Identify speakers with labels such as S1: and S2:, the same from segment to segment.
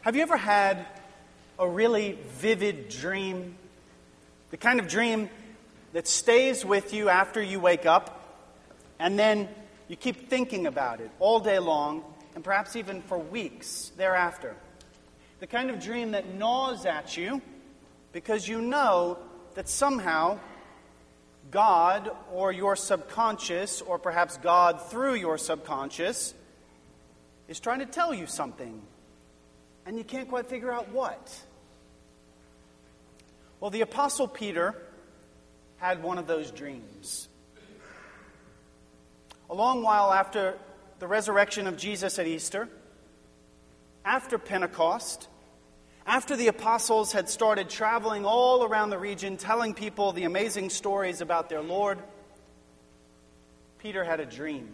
S1: Have you ever had a really vivid dream? The kind of dream that stays with you after you wake up, and then you keep thinking about it all day long, and perhaps even for weeks thereafter. The kind of dream that gnaws at you because you know that somehow God or your subconscious, or perhaps God through your subconscious, is trying to tell you something, and you can't quite figure out what. Well, the Apostle Peter had one of those dreams. A long while after the resurrection of Jesus at Easter, after Pentecost, after the apostles had started traveling all around the region, telling people the amazing stories about their Lord, Peter had a dream.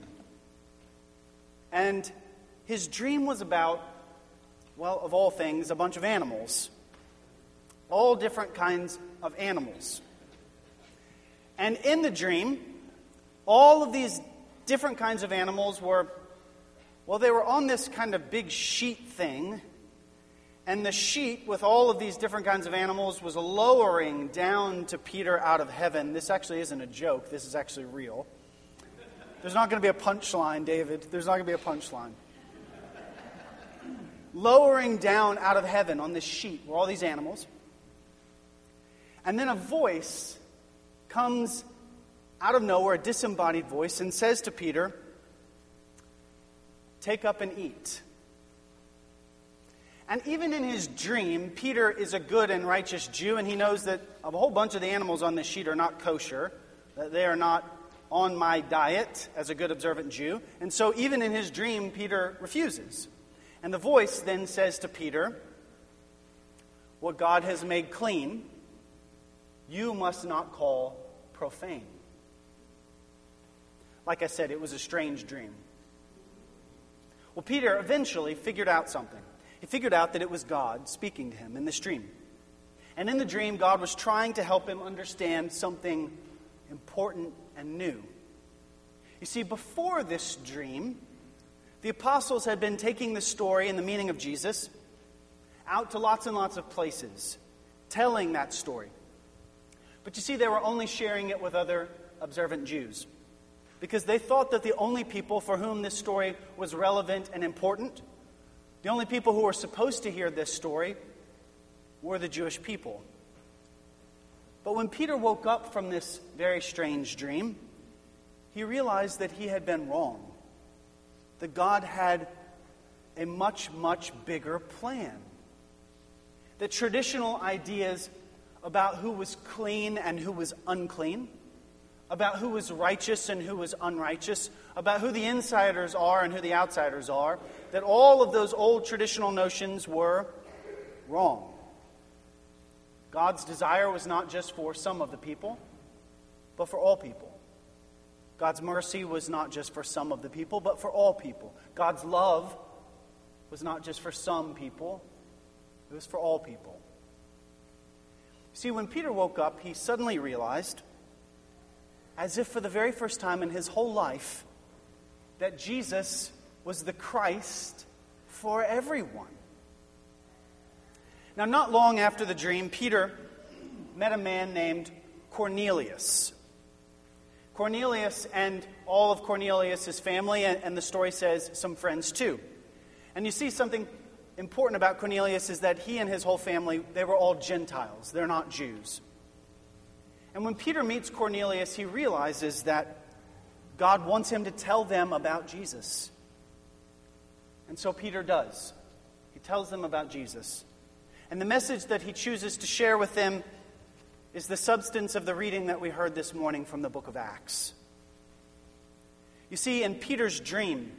S1: And his dream was about, well, of all things, a bunch of animals. All different kinds of animals. And in the dream, all of these different kinds of animals were, well, they were on this kind of big sheet thing. And the sheet with all of these different kinds of animals was lowering down to Peter out of heaven. This actually isn't a joke. This is actually real. There's not going to be a punchline, David. There's not going to be a punchline. Lowering down out of heaven on this sheet were all these animals. And then a voice comes out of nowhere, a disembodied voice, and says to Peter, "Take up and eat." And even in his dream, Peter is a good and righteous Jew, and he knows that a whole bunch of the animals on this sheet are not kosher, that they are not on my diet as a good observant Jew. And so even in his dream, Peter refuses. And the voice then says to Peter, "What God has made clean, you must not call profane." Like I said, it was a strange dream. Well, Peter eventually figured out something. He figured out that it was God speaking to him in this dream. And in the dream, God was trying to help him understand something important and new. You see, before this dream, the apostles had been taking the story and the meaning of Jesus out to lots and lots of places, telling that story. But you see, they were only sharing it with other observant Jews, because they thought that the only people for whom this story was relevant and important, the only people who were supposed to hear this story, were the Jewish people. But when Peter woke up from this very strange dream, he realized that he had been wrong, that God had a much, much bigger plan. That traditional ideas about who was clean and who was unclean, about who was righteous and who was unrighteous, about who the insiders are and who the outsiders are, that all of those old traditional notions were wrong. God's desire was not just for some of the people, but for all people. God's mercy was not just for some of the people, but for all people. God's love was not just for some people, it was for all people. See, when Peter woke up, he suddenly realized, as if for the very first time in his whole life, that Jesus was the Christ for everyone. Now, not long after the dream, Peter met a man named Cornelius. Cornelius and all of Cornelius' family, and the story says some friends too. And you see something important about Cornelius is that he and his whole family, they were all Gentiles. They're not Jews. And when Peter meets Cornelius, he realizes that God wants him to tell them about Jesus. And so Peter does. He tells them about Jesus. And the message that he chooses to share with them is the substance of the reading that we heard this morning from the book of Acts. You see, in Peter's dream,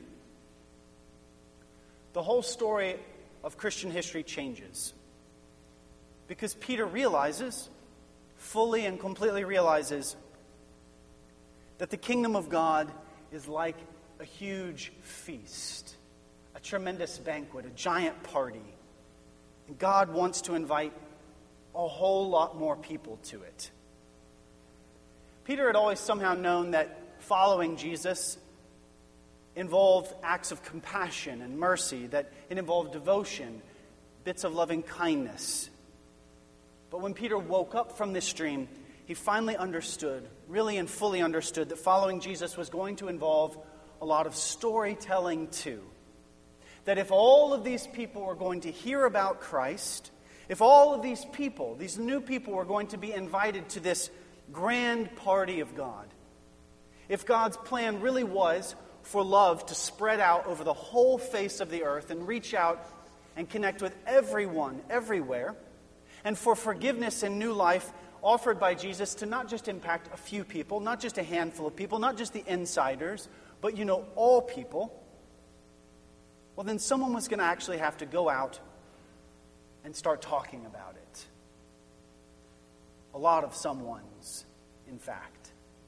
S1: the whole story of Christian history changes. Because Peter realizes, fully and completely realizes, that the kingdom of God is like a huge feast, a tremendous banquet, a giant party. And God wants to invite a whole lot more people to it. Peter had always somehow known that following Jesus involved acts of compassion and mercy, that it involved devotion, bits of loving kindness. But when Peter woke up from this dream, he finally understood, really and fully understood, that following Jesus was going to involve a lot of storytelling too. That if all of these people were going to hear about Christ, if all of these people, these new people, were going to be invited to this grand party of God, if God's plan really was for love to spread out over the whole face of the earth and reach out and connect with everyone, everywhere, and for forgiveness and new life offered by Jesus to not just impact a few people, not just a handful of people, not just the insiders, but, all people, well, then someone was going to actually have to go out and start talking about it. A lot of someones, in fact.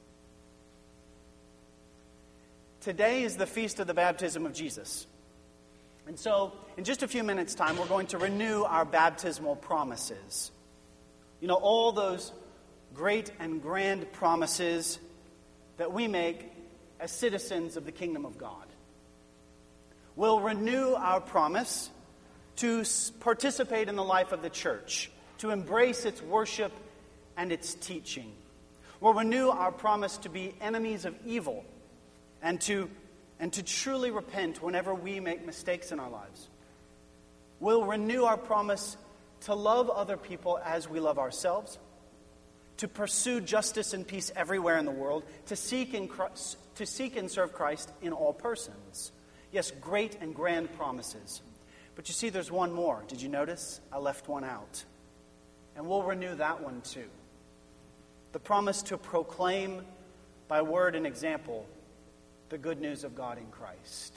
S1: Today is the feast of the baptism of Jesus. And so, in just a few minutes' time, we're going to renew our baptismal promises. All those great and grand promises that we make as citizens of the kingdom of God. We'll renew our promise to participate in the life of the church, to embrace its worship and its teaching. We'll renew our promise to be enemies of evil and to truly repent whenever we make mistakes in our lives. We'll renew our promise to love other people as we love ourselves, to pursue justice and peace everywhere in the world, to seek and serve Christ in all persons. Yes, great and grand promises. But you see, there's one more. Did you notice? I left one out. And we'll renew that one too. The promise to proclaim by word and example the good news of God in Christ.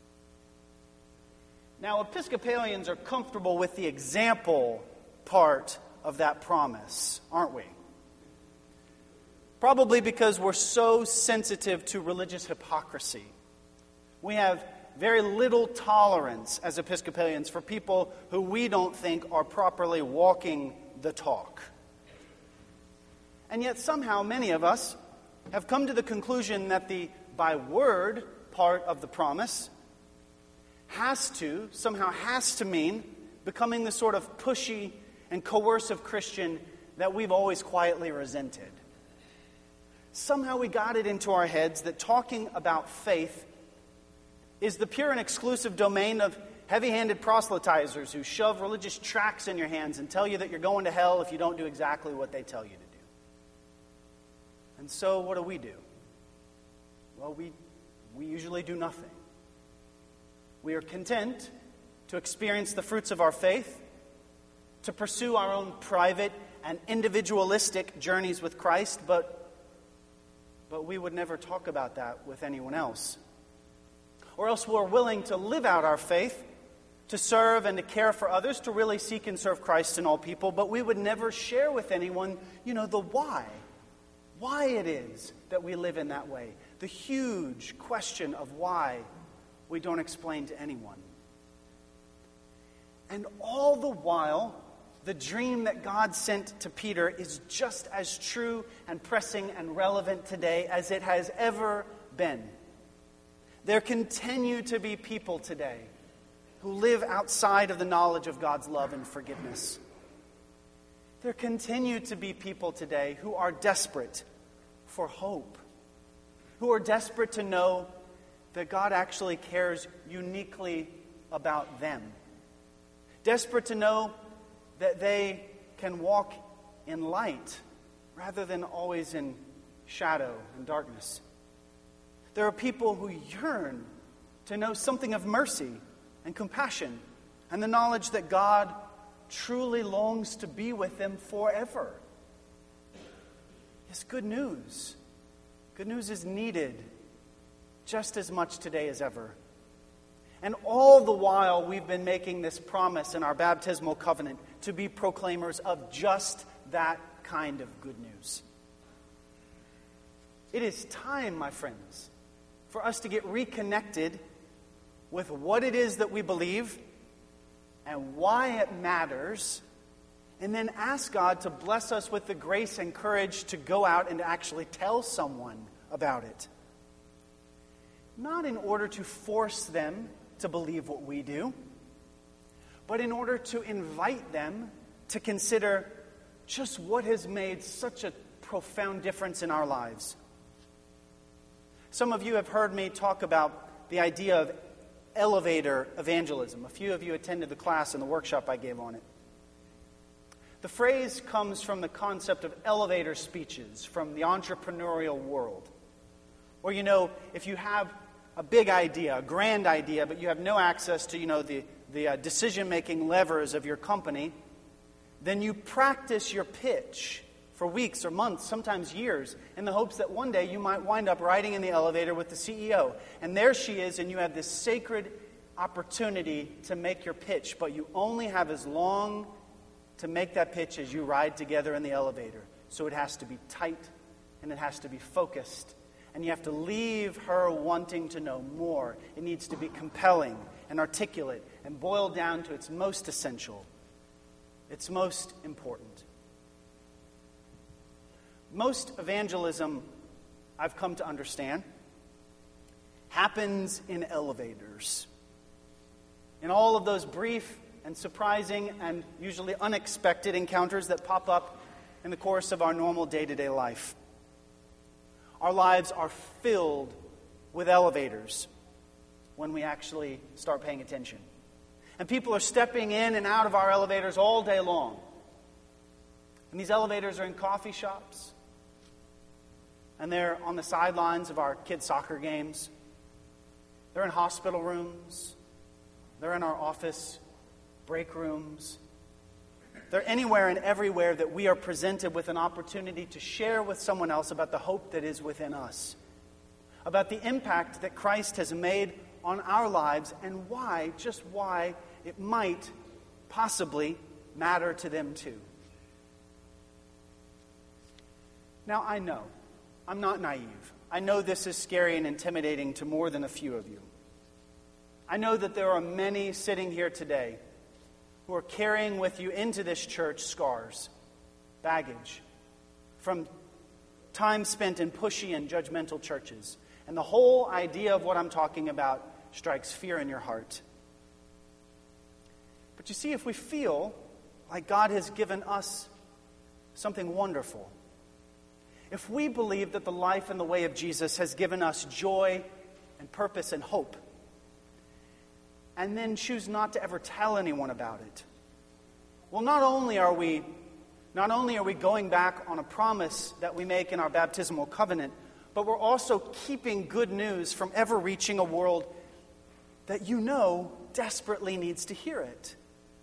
S1: Now, Episcopalians are comfortable with the example part of that promise, aren't we? Probably because we're so sensitive to religious hypocrisy. We have very little tolerance as Episcopalians for people who we don't think are properly walking the talk. And yet somehow many of us have come to the conclusion that the by word part of the promise has to mean becoming the sort of pushy and coercive Christian that we've always quietly resented. Somehow we got it into our heads that talking about faith is the pure and exclusive domain of heavy-handed proselytizers who shove religious tracts in your hands and tell you that you're going to hell if you don't do exactly what they tell you to do. And so what do? Well, we usually do nothing. We are content to experience the fruits of our faith, to pursue our own private and individualistic journeys with Christ, but we would never talk about that with anyone else. Or else we're willing to live out our faith, to serve and to care for others, to really seek and serve Christ in all people, but we would never share with anyone, the why it is that we live in that way. The huge question of why we don't explain to anyone. And all the while, the dream that God sent to Peter is just as true and pressing and relevant today as it has ever been. There continue to be people today who live outside of the knowledge of God's love and forgiveness. There continue to be people today who are desperate for hope, who are desperate to know that God actually cares uniquely about them, desperate to know that they can walk in light rather than always in shadow and darkness. There are people who yearn to know something of mercy and compassion and the knowledge that God truly longs to be with them forever. It's good news. Good news is needed just as much today as ever. And all the while we've been making this promise in our baptismal covenant to be proclaimers of just that kind of good news. It is time, my friends, for us to get reconnected with what it is that we believe and why it matters, and then ask God to bless us with the grace and courage to go out and actually tell someone about it. Not in order to force them to believe what we do, but but in order to invite them to consider just what has made such a profound difference in our lives. Some of you have heard me talk about the idea of elevator evangelism. A few of you attended the class and the workshop I gave on it. The phrase comes from the concept of elevator speeches from the entrepreneurial world. Where, if you have a big idea, a grand idea, but you have no access to, the decision-making levers of your company, then you practice your pitch for weeks or months, sometimes years, in the hopes that one day you might wind up riding in the elevator with the CEO. And there she is, and you have this sacred opportunity to make your pitch, but you only have as long to make that pitch as you ride together in the elevator. So it has to be tight, and it has to be focused. And you have to leave her wanting to know more. It needs to be compelling and articulate and boiled down to its most essential, its most important. Most evangelism, I've come to understand, happens in elevators. In all of those brief and surprising and usually unexpected encounters that pop up in the course of our normal day-to-day life. Our lives are filled with elevators when we actually start paying attention. And people are stepping in and out of our elevators all day long. And these elevators are in coffee shops. And they're on the sidelines of our kids' soccer games. They're in hospital rooms. They're in our office break rooms. They're anywhere and everywhere that we are presented with an opportunity to share with someone else about the hope that is within us, about the impact that Christ has made on our lives, and just why it might possibly matter to them too. Now, I know, I'm not naive. I know this is scary and intimidating to more than a few of you. I know that there are many sitting here today who are carrying with you into this church scars, baggage, from time spent in pushy and judgmental churches. And the whole idea of what I'm talking about strikes fear in your heart. But you see, if we feel like God has given us something wonderful, if we believe that the life and the way of Jesus has given us joy and purpose and hope, and then choose not to ever tell anyone about it, well, not only are we going back on a promise that we make in our baptismal covenant, but we're also keeping good news from ever reaching a world that desperately needs to hear it.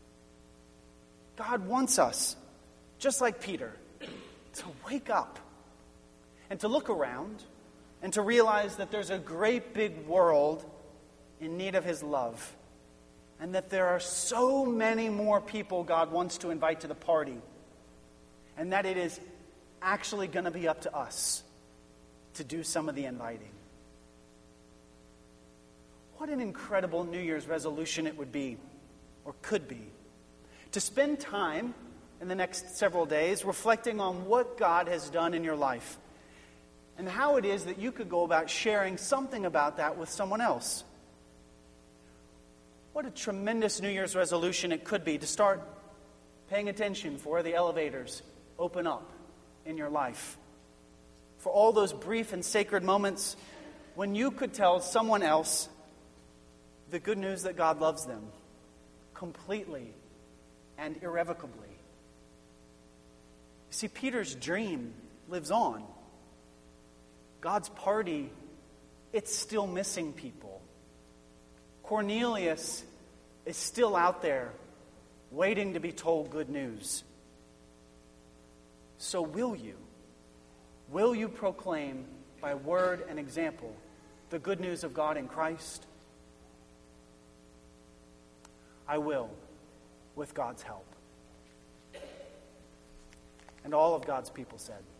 S1: God wants us, just like Peter, to wake up and to look around and to realize that there's a great big world in need of His love. And that there are so many more people God wants to invite to the party. And that it is actually going to be up to us to do some of the inviting. What an incredible New Year's resolution it would be, or could be, to spend time in the next several days reflecting on what God has done in your life. And how it is that you could go about sharing something about that with someone else. What a tremendous New Year's resolution it could be to start paying attention for where the elevators open up in your life. For all those brief and sacred moments when you could tell someone else the good news that God loves them completely and irrevocably. You see, Peter's dream lives on. God's party, it's still missing people. Cornelius is still out there waiting to be told good news. So will you? Will you proclaim by word and example the good news of God in Christ? I will, with God's help. And all of God's people said,